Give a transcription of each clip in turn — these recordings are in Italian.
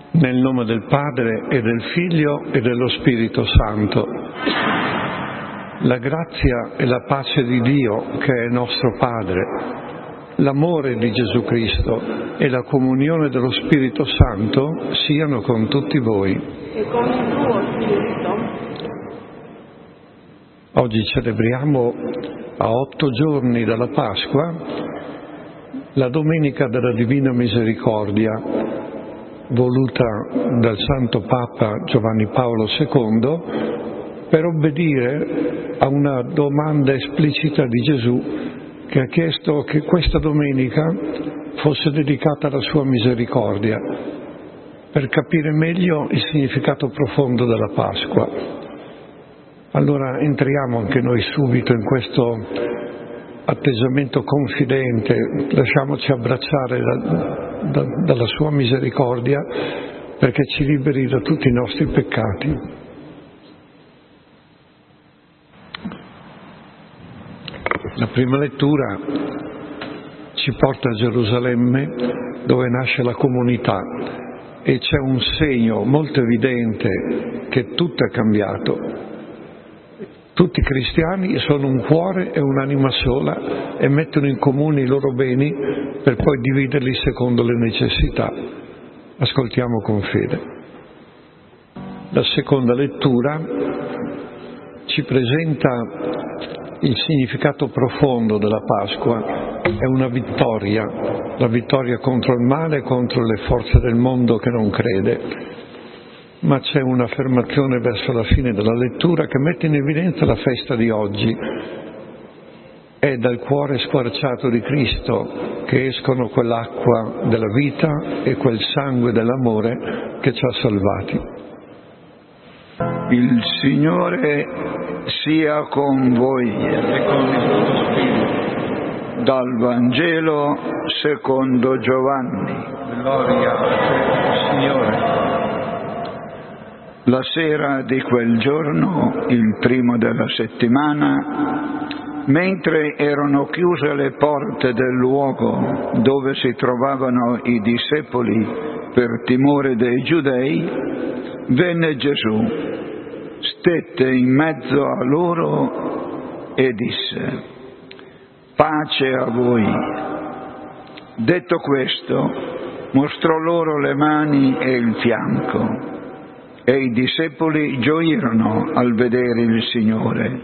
Nel nome del Padre e del Figlio e dello Spirito Santo. La grazia e la pace di Dio, che è nostro Padre, l'amore di Gesù Cristo e la comunione dello Spirito Santo siano con tutti voi. E con il tuo Spirito. Oggi celebriamo a 8 giorni dalla Pasqua la Domenica della Divina Misericordia, voluta dal Santo Papa Giovanni Paolo II per obbedire a una domanda esplicita di Gesù, che ha chiesto che questa domenica fosse dedicata alla sua misericordia, per capire meglio il significato profondo della Pasqua. Allora entriamo anche noi subito in questo atteggiamento confidente, lasciamoci abbracciare dalla sua misericordia, perché ci liberi da tutti i nostri peccati. La prima lettura ci porta a Gerusalemme, dove nasce la comunità, e c'è un segno molto evidente che tutto è cambiato. Tutti i cristiani sono un cuore e un'anima sola e mettono in comune i loro beni per poi dividerli secondo le necessità. Ascoltiamo con fede. La seconda lettura ci presenta il significato profondo della Pasqua. È una vittoria, la vittoria contro il male e contro le forze del mondo che non crede. Ma c'è un'affermazione verso la fine della lettura che mette in evidenza la festa di oggi. È dal cuore squarciato di Cristo che escono quell'acqua della vita e quel sangue dell'amore che ci ha salvati. Il Signore sia con voi. E con il tuo spirito. Dal Vangelo secondo Giovanni. Gloria a te, Signore. La sera di quel giorno, il primo della settimana, mentre erano chiuse le porte del luogo dove si trovavano i discepoli per timore dei giudei, venne Gesù, stette in mezzo a loro e disse: «Pace a voi». Detto questo, mostrò loro le mani e il fianco. E i discepoli gioirono al vedere il Signore.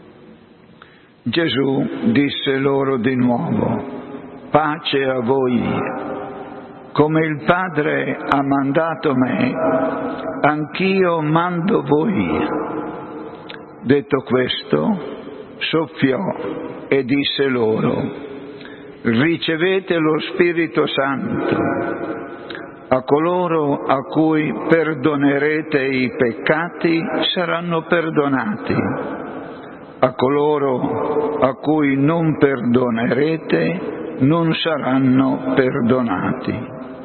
Gesù disse loro di nuovo: «Pace a voi. Come il Padre ha mandato me, anch'io mando voi». Detto questo, soffiò e disse loro: «Ricevete lo Spirito Santo. A coloro a cui perdonerete i peccati saranno perdonati. A coloro a cui non perdonerete non saranno perdonati».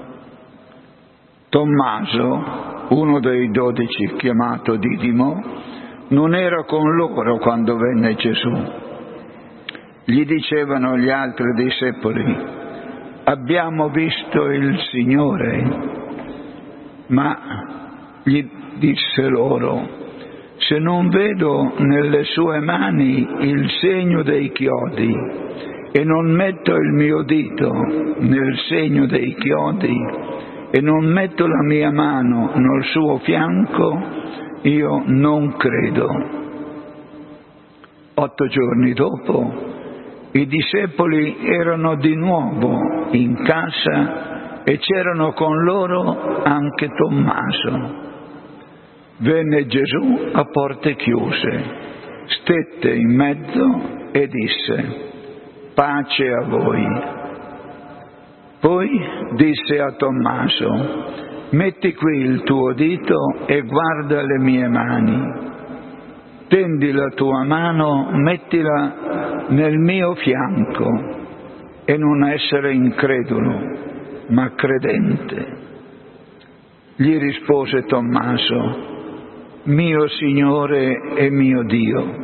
Tommaso, uno dei 12 chiamato Didimo, non era con loro quando venne Gesù. Gli dicevano gli altri discepoli: «Abbiamo visto il Signore». Ma gli disse loro: «Se non vedo nelle sue mani il segno dei chiodi e non metto il mio dito nel segno dei chiodi e non metto la mia mano nel suo fianco, io non credo». 8 giorni dopo, i discepoli erano di nuovo in casa e c'erano con loro anche Tommaso. Venne Gesù a porte chiuse, stette in mezzo e disse: «Pace a voi». Poi disse a Tommaso: «Metti qui il tuo dito e guarda le mie mani. Tendi la tua mano, mettila nel mio fianco e non essere incredulo, ma credente». Gli rispose Tommaso: «Mio Signore e mio Dio».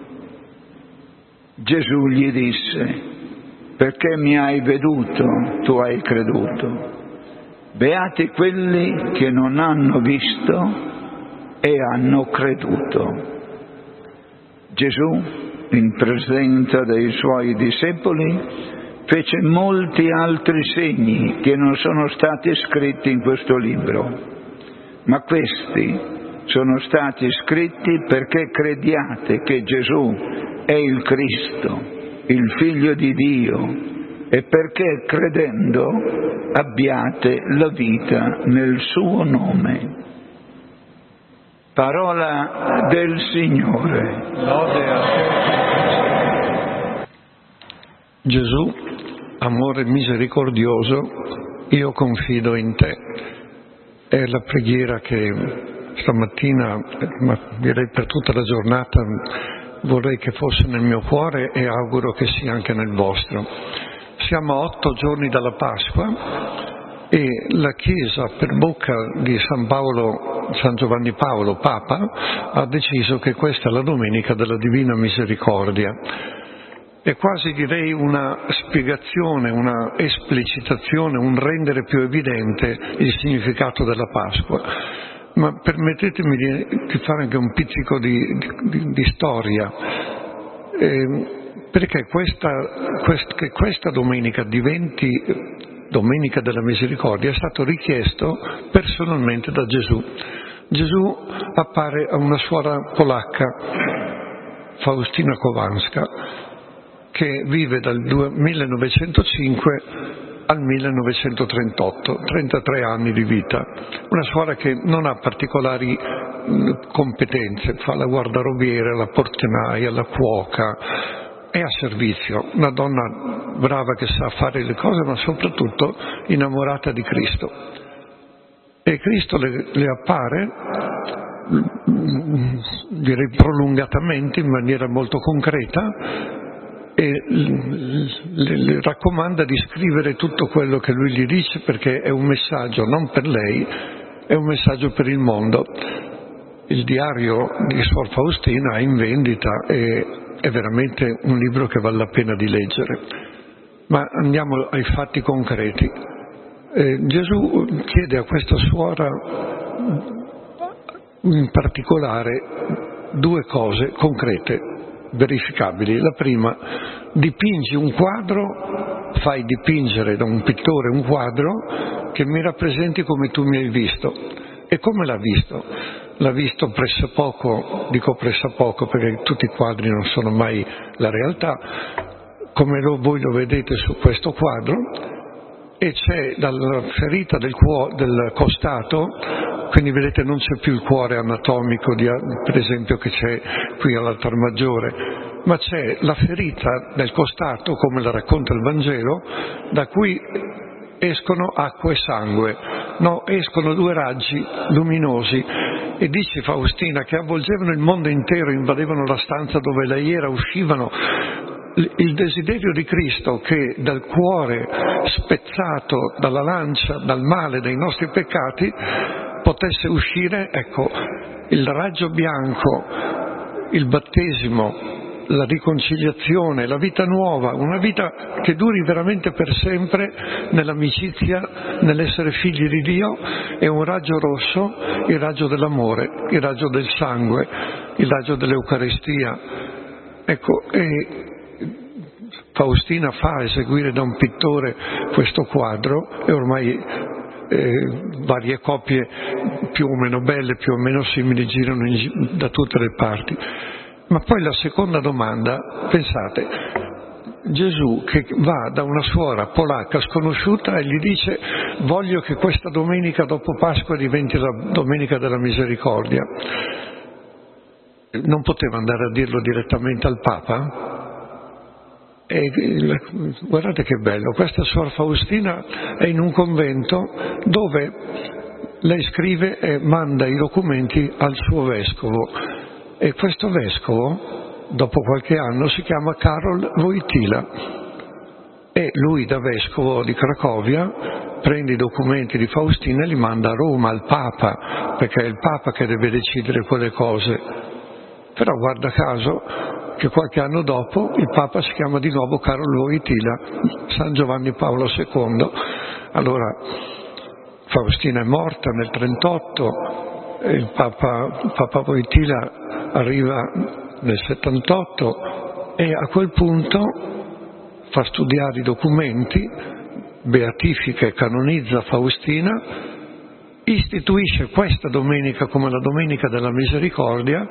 Gesù gli disse: «Perché mi hai veduto, tu hai creduto. Beati quelli che non hanno visto e hanno creduto. Gesù, in presenza dei suoi discepoli, fece molti altri segni che non sono stati scritti in questo libro, ma questi sono stati scritti perché crediate che Gesù è il Cristo, il Figlio di Dio, e perché credendo abbiate la vita nel suo nome. Parola del Signore. Lode a te. Gesù, amore misericordioso, io confido in te. È la preghiera che stamattina, ma direi per tutta la giornata, vorrei che fosse nel mio cuore e auguro che sia anche nel vostro. Siamo a 8 giorni dalla Pasqua e la Chiesa, per bocca di San Giovanni Paolo, Papa, ha deciso che questa è la domenica della Divina Misericordia. È quasi, direi, una spiegazione, una esplicitazione, un rendere più evidente il significato della Pasqua. Ma permettetemi di fare anche un pizzico di storia, perché che questa domenica diventi Domenica della Misericordia è stato richiesto personalmente da Gesù. Gesù appare a una suora polacca, Faustina Kowalska, che vive dal 1905 al 1938, 33 anni di vita. Una suora che non ha particolari competenze, fa la guardarobiera, la portinaia, la cuoca, è a servizio, una donna brava che sa fare le cose, ma soprattutto innamorata di Cristo. E Cristo le appare, direi prolungatamente, in maniera molto concreta, e le raccomanda di scrivere tutto quello che lui gli dice, perché è un messaggio non per lei, è un messaggio per il mondo. Il diario di Suor Faustina è in vendita e è veramente un libro che vale la pena di leggere. Ma andiamo ai fatti concreti. Gesù chiede a questa suora in particolare 2 cose concrete, verificabili. La prima: dipingi un quadro, fai dipingere da un pittore un quadro che mi rappresenti come tu mi hai visto. E come l'ha visto? L'ha visto pressappoco, dico pressappoco perché tutti i quadri non sono mai la realtà, come voi lo vedete su questo quadro, e c'è dalla ferita del costato, quindi vedete non c'è più il cuore anatomico per esempio che c'è qui all'altar maggiore, ma c'è la ferita del costato, come la racconta il Vangelo, da cui escono acqua e sangue, escono 2 raggi luminosi, e dice Faustina che avvolgevano il mondo intero, invadevano la stanza dove lei era, uscivano. Il desiderio di Cristo che dal cuore spezzato dalla lancia, dal male, dai nostri peccati, potesse uscire, ecco, il raggio bianco, il battesimo, la riconciliazione, la vita nuova, una vita che duri veramente per sempre nell'amicizia, nell'essere figli di Dio, è un raggio rosso, il raggio dell'amore, il raggio del sangue, il raggio dell'Eucaristia. Ecco, e Faustina fa eseguire da un pittore questo quadro, e ormai varie copie più o meno belle, più o meno simili girano da tutte le parti. Ma poi la seconda domanda, pensate, Gesù che va da una suora polacca sconosciuta e gli dice: voglio che questa domenica dopo Pasqua diventi la domenica della misericordia. Non poteva andare a dirlo direttamente al Papa? E guardate che bello, questa Suor Faustina è in un convento dove lei scrive e manda i documenti al suo vescovo, e questo vescovo dopo qualche anno si chiama Karol Wojtyla, e lui da vescovo di Cracovia prende i documenti di Faustina e li manda a Roma al Papa, perché è il Papa che deve decidere quelle cose. Però guarda caso che qualche anno dopo il Papa si chiama di nuovo Karol Wojtyla, San Giovanni Paolo II. Allora Faustina è morta nel 1938, il Papa Wojtyla arriva nel 1978 e a quel punto fa studiare i documenti, beatifica e canonizza Faustina, istituisce questa domenica come la Domenica della Misericordia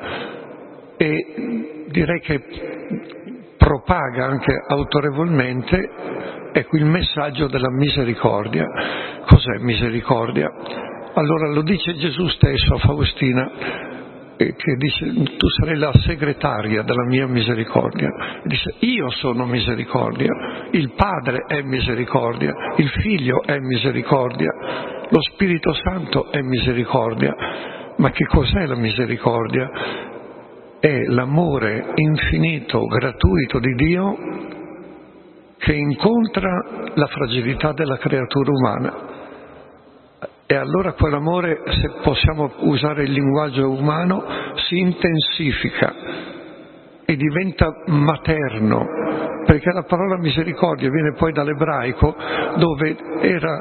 e direi che propaga anche autorevolmente, ecco, il messaggio della misericordia. Cos'è misericordia? Allora lo dice Gesù stesso a Faustina, che dice: tu sarai la segretaria della mia misericordia. Dice: io sono misericordia, il Padre è misericordia, il Figlio è misericordia, lo Spirito Santo è misericordia. Ma che cos'è la misericordia? È l'amore infinito, gratuito di Dio che incontra la fragilità della creatura umana. E allora quell'amore, se possiamo usare il linguaggio umano, si intensifica e diventa materno, perché la parola misericordia viene poi dall'ebraico, dove era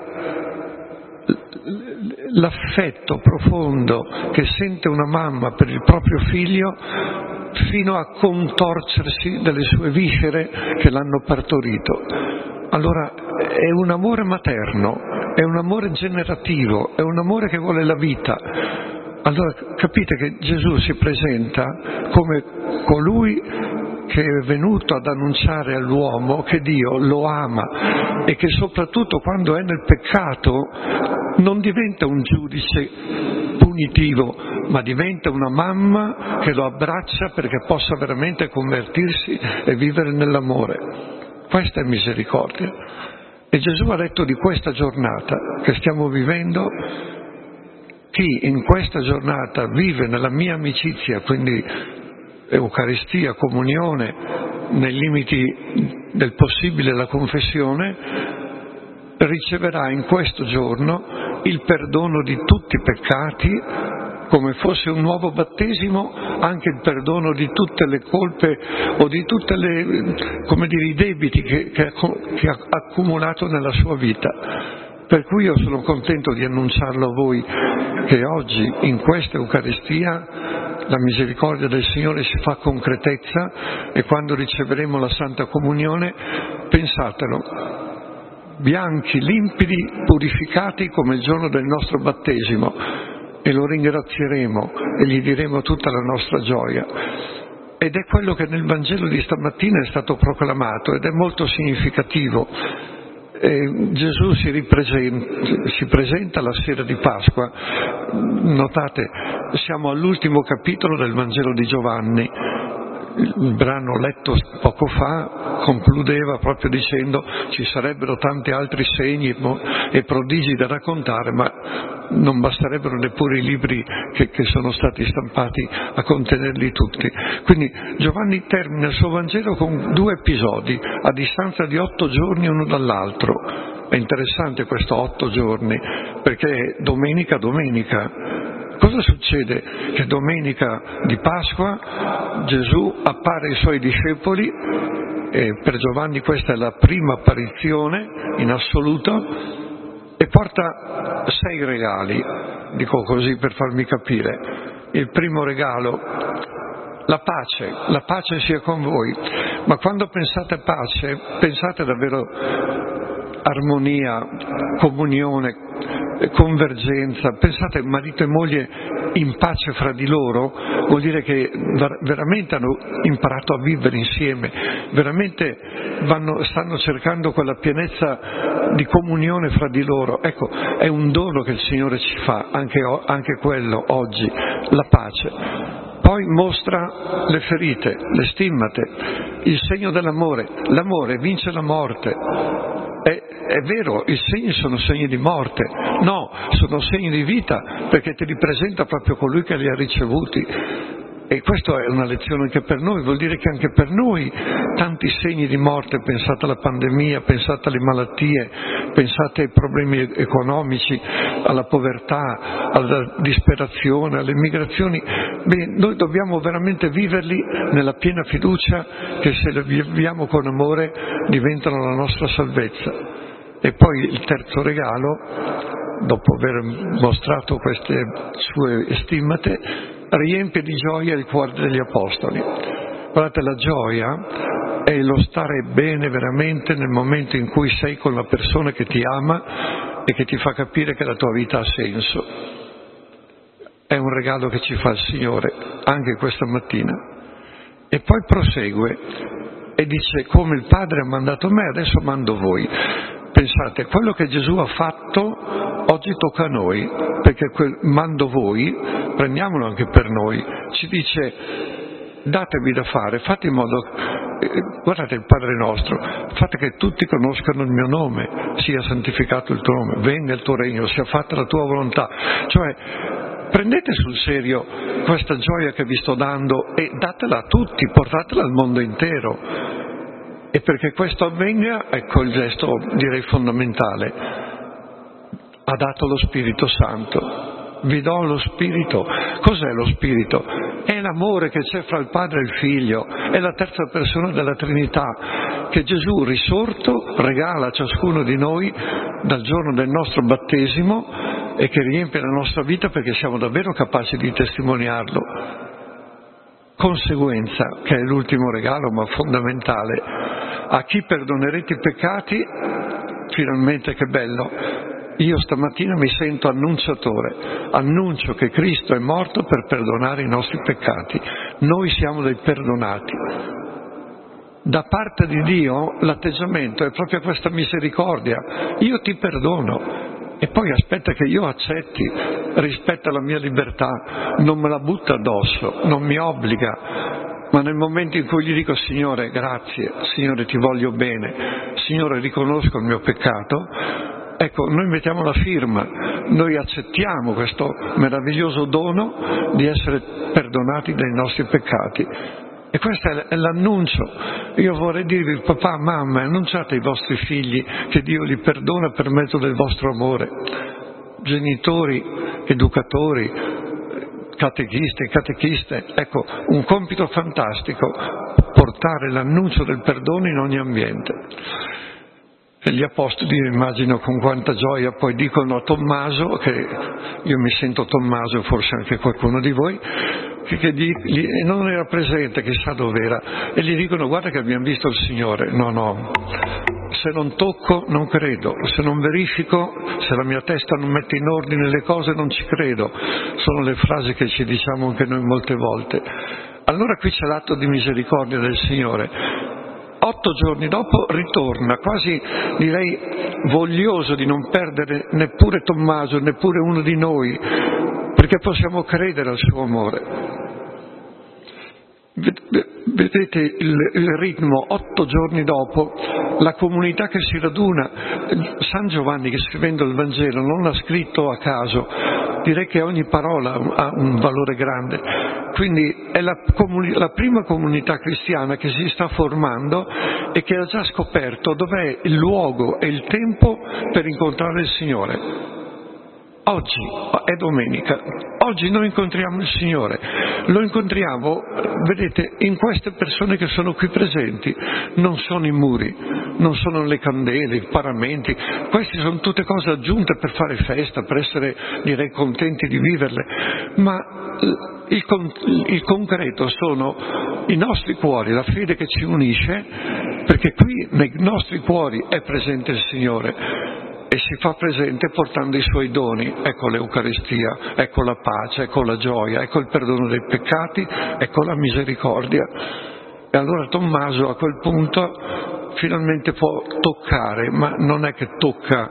l'affetto profondo che sente una mamma per il proprio figlio fino a contorcersi delle sue viscere che l'hanno partorito. Allora è un amore materno, è un amore generativo, è un amore che vuole la vita. Allora capite che Gesù si presenta come colui che è venuto ad annunciare all'uomo che Dio lo ama e che soprattutto quando è nel peccato non diventa un giudice punitivo, ma diventa una mamma che lo abbraccia perché possa veramente convertirsi e vivere nell'amore. Questa è misericordia. E Gesù ha detto di questa giornata che stiamo vivendo: chi in questa giornata vive nella mia amicizia, quindi Eucaristia, comunione, nei limiti del possibile la confessione, riceverà in questo giorno il perdono di tutti i peccati, come fosse un nuovo battesimo, anche il perdono di tutte le colpe o di tutte le, come dire, i debiti che ha accumulato nella sua vita. Per cui io sono contento di annunciarlo a voi che oggi in questa Eucaristia la misericordia del Signore si fa concretezza e quando riceveremo la Santa Comunione, pensatelo, bianchi, limpidi, purificati come il giorno del nostro battesimo, e lo ringrazieremo e gli diremo tutta la nostra gioia. Ed è quello che nel Vangelo di stamattina è stato proclamato ed è molto significativo. Gesù si presenta la sera di Pasqua. Notate, siamo all'ultimo capitolo del Vangelo di Giovanni. Il brano letto poco fa concludeva proprio dicendo: ci sarebbero tanti altri segni e prodigi da raccontare, ma non basterebbero neppure i libri che sono stati stampati a contenerli tutti. Quindi Giovanni termina il suo Vangelo con 2 episodi a distanza di 8 giorni uno dall'altro. È interessante questo 8 giorni, perché è domenica. Cosa succede? Che domenica di Pasqua Gesù appare ai suoi discepoli, e per Giovanni questa è la prima apparizione in assoluto, e porta 6 regali, dico così per farmi capire. Il primo regalo: la pace sia con voi. Ma quando pensate pace, pensate davvero armonia, comunione, convergenza. Pensate marito e moglie in pace fra di loro, vuol dire che veramente hanno imparato a vivere insieme, veramente stanno cercando quella pienezza di comunione fra di loro. Ecco, è un dono che il Signore ci fa, anche quello oggi, la pace. Poi mostra le ferite, le stimmate, il segno dell'amore. L'amore vince la morte. È vero, i segni sono segni di morte, no, sono segni di vita, perché ti ripresenta proprio colui che li ha ricevuti. E questa è una lezione anche per noi, vuol dire che anche per noi tanti segni di morte, pensate alla pandemia, pensate alle malattie, pensate ai problemi economici, alla povertà, alla disperazione, alle migrazioni. Bene, noi dobbiamo veramente viverli nella piena fiducia che se li viviamo con amore diventano la nostra salvezza. E poi il terzo regalo dopo aver mostrato queste sue stimmate, riempie di gioia il cuore degli apostoli. Guardate, la gioia è lo stare bene veramente nel momento in cui sei con la persona che ti ama e che ti fa capire che la tua vita ha senso. È un regalo che ci fa il Signore anche questa mattina. E poi prosegue e dice: come il Padre ha mandato me, adesso mando voi. Pensate, quello che Gesù ha fatto oggi tocca a noi, perché quel mando voi, prendiamolo anche per noi, ci dice: datevi da fare, fate in modo, guardate il Padre nostro, fate che tutti conoscano il mio nome, sia santificato il tuo nome, venga il tuo regno, sia fatta la tua volontà. Cioè, prendete sul serio questa gioia che vi sto dando e datela a tutti, portatela al mondo intero. E perché questo avvenga, ecco il gesto, direi, fondamentale. Ha dato lo Spirito Santo. Vi do lo Spirito. Cos'è lo Spirito? È l'amore che c'è fra il Padre e il Figlio, è la terza persona della Trinità, che Gesù risorto regala a ciascuno di noi dal giorno del nostro battesimo e che riempie la nostra vita perché siamo davvero capaci di testimoniarlo. Conseguenza, che è l'ultimo regalo ma fondamentale: a chi perdonerete i peccati, finalmente, che bello, io stamattina mi sento annunciatore, annuncio che Cristo è morto per perdonare i nostri peccati, noi siamo dei perdonati. Da parte di Dio l'atteggiamento è proprio questa misericordia: io ti perdono e poi aspetta che io accetti, rispetta la mia libertà, non me la butta addosso, non mi obbliga, ma nel momento in cui gli dico: Signore grazie, Signore ti voglio bene, Signore riconosco il mio peccato, ecco, noi mettiamo la firma, noi accettiamo questo meraviglioso dono di essere perdonati dai nostri peccati. E questo è l'annuncio. Io vorrei dirvi: papà, mamma, annunciate ai vostri figli che Dio li perdona per mezzo del vostro amore. Genitori, educatori, catechisti, catechiste, ecco, un compito fantastico, portare l'annuncio del perdono in ogni ambiente. E gli apostoli, immagino con quanta gioia, poi dicono a Tommaso, che io mi sento Tommaso, forse anche qualcuno di voi, che non era presente, chissà dov'era, e gli dicono: guarda che abbiamo visto il Signore. No, se non tocco non credo, se non verifico, se la mia testa non mette in ordine le cose non ci credo. Sono le frasi che ci diciamo anche noi molte volte. Allora qui c'è l'atto di misericordia del Signore. 8 giorni dopo ritorna, quasi direi voglioso di non perdere neppure Tommaso, neppure uno di noi, perché possiamo credere al suo amore. Vedete il ritmo, 8 giorni dopo, la comunità che si raduna. San Giovanni, che scrivendo il Vangelo non l'ha scritto a caso, direi che ogni parola ha un valore grande. Quindi è la prima comunità cristiana che si sta formando e che ha già scoperto dov'è il luogo e il tempo per incontrare il Signore. Oggi è domenica, oggi noi incontriamo il Signore, lo incontriamo, vedete, in queste persone che sono qui presenti. Non sono i muri, non sono le candele, i paramenti, queste sono tutte cose aggiunte per fare festa, per essere, direi, contenti di viverle, ma il concreto sono i nostri cuori, la fede che ci unisce, perché qui nei nostri cuori è presente il Signore. E si fa presente portando i suoi doni. Ecco l'Eucaristia, ecco la pace, ecco la gioia, ecco il perdono dei peccati, ecco la misericordia. E allora Tommaso a quel punto finalmente può toccare, ma non è che tocca,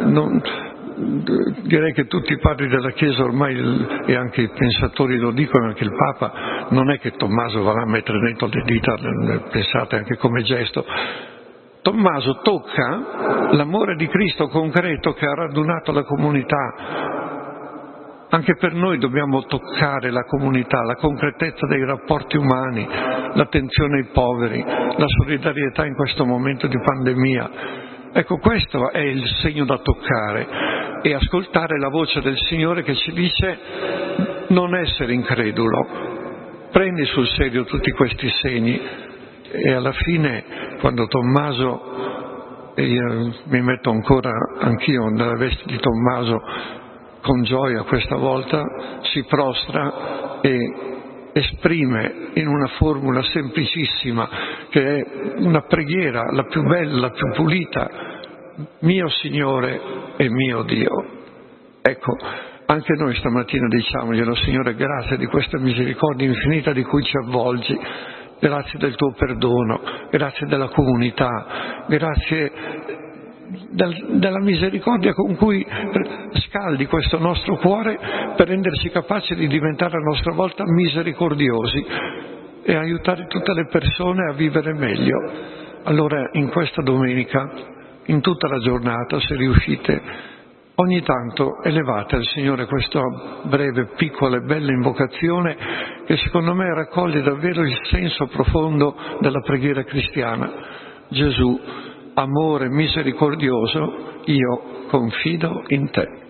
direi che tutti i padri della Chiesa ormai, e anche i pensatori lo dicono, anche il Papa, non è che Tommaso va a mettere dentro le dita, pensate anche come gesto. Tommaso tocca l'amore di Cristo concreto che ha radunato la comunità. Anche per noi dobbiamo toccare la comunità, la concretezza dei rapporti umani, l'attenzione ai poveri, la solidarietà in questo momento di pandemia. Ecco, questo è il segno da toccare, e ascoltare la voce del Signore che ci dice: non essere incredulo, prendi sul serio tutti questi segni. E alla fine, quando Tommaso e io mi metto ancora anch'io nella veste di Tommaso con gioia questa volta, si prostra e esprime in una formula semplicissima, che è una preghiera, la più bella, la più pulita: mio Signore e mio Dio. Ecco, anche noi stamattina diciamoglielo: Signore, grazie di questa misericordia infinita di cui ci avvolgi, grazie del tuo perdono, grazie della comunità, grazie della misericordia con cui scaldi questo nostro cuore per renderci capaci di diventare a nostra volta misericordiosi e aiutare tutte le persone a vivere meglio. Allora, in questa domenica, in tutta la giornata, se riuscite, ogni tanto elevate al Signore questa breve, piccola e bella invocazione che secondo me raccoglie davvero il senso profondo della preghiera cristiana. Gesù, amore misericordioso, io confido in te.